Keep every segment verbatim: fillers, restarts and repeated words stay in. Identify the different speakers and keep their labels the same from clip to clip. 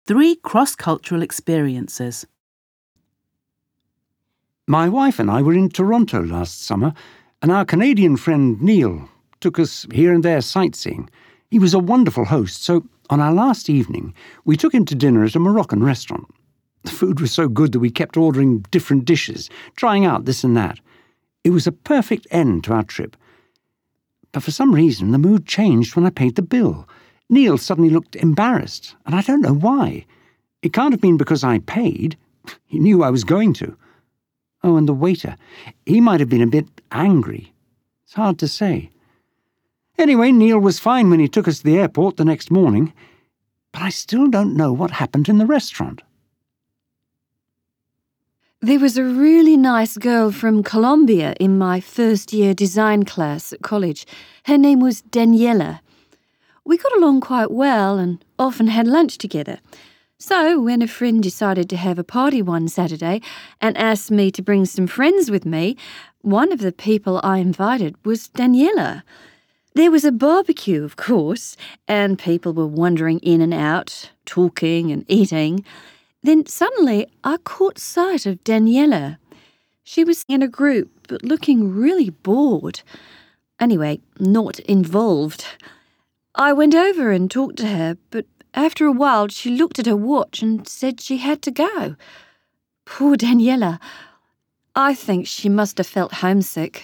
Speaker 1: Three cross-cultural experiences.
Speaker 2: My wife and I were in Toronto last summer, and our Canadian friend Neil took us here and there sightseeing. He was a wonderful host, so on our last evening, we took him to dinner at a Moroccan restaurant. The food was so good that we kept ordering different dishes, trying out this and that. It was a perfect end to our trip. But for some reason, the mood changed when I paid the bill. Neil suddenly looked embarrassed, and I don't know why. It can't have been because I paid. He knew I was going to. Oh, and the waiter. He might have been a bit angry. It's hard to say. Anyway, Neil was fine when he took us to the airport the next morning, but I still don't know what happened in the restaurant.
Speaker 3: There was a really nice girl from Colombia in my first-year design class at college. Her name was Daniela. We got along quite well and often had lunch together. So when a friend decided to have a party one Saturday and asked me to bring some friends with me, one of the people I invited was Daniela. There was a barbecue, of course, and people were wandering in and out, talking and eating. Then suddenly I caught sight of Daniela. She was in a group, but looking really bored. Anyway, not involved. I went over and talked to her, but after a while she looked at her watch and said she had to go. Poor Daniela. I think she must have felt homesick.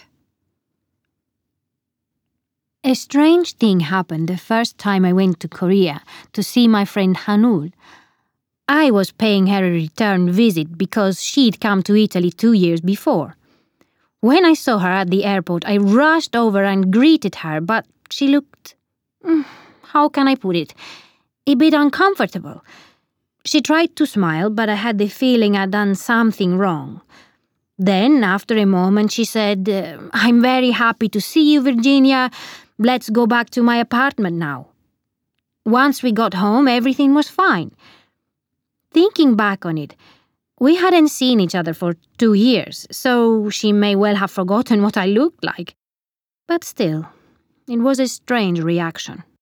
Speaker 4: A strange thing happened the first time I went to Korea to see my friend Hanul. I was paying her a return visit because she'd come to Italy two years before. When I saw her at the airport, I rushed over and greeted her, but she looked, how can I put it, a bit uncomfortable. She tried to smile, but I had the feeling I'd done something wrong. Then, after a moment, she said, I'm very happy to see you, Virginia. Let's go back to my apartment now. Once we got home, everything was fine. Thinking back on it, we hadn't seen each other for two years, so she may well have forgotten what I looked like. But still, it was a strange reaction.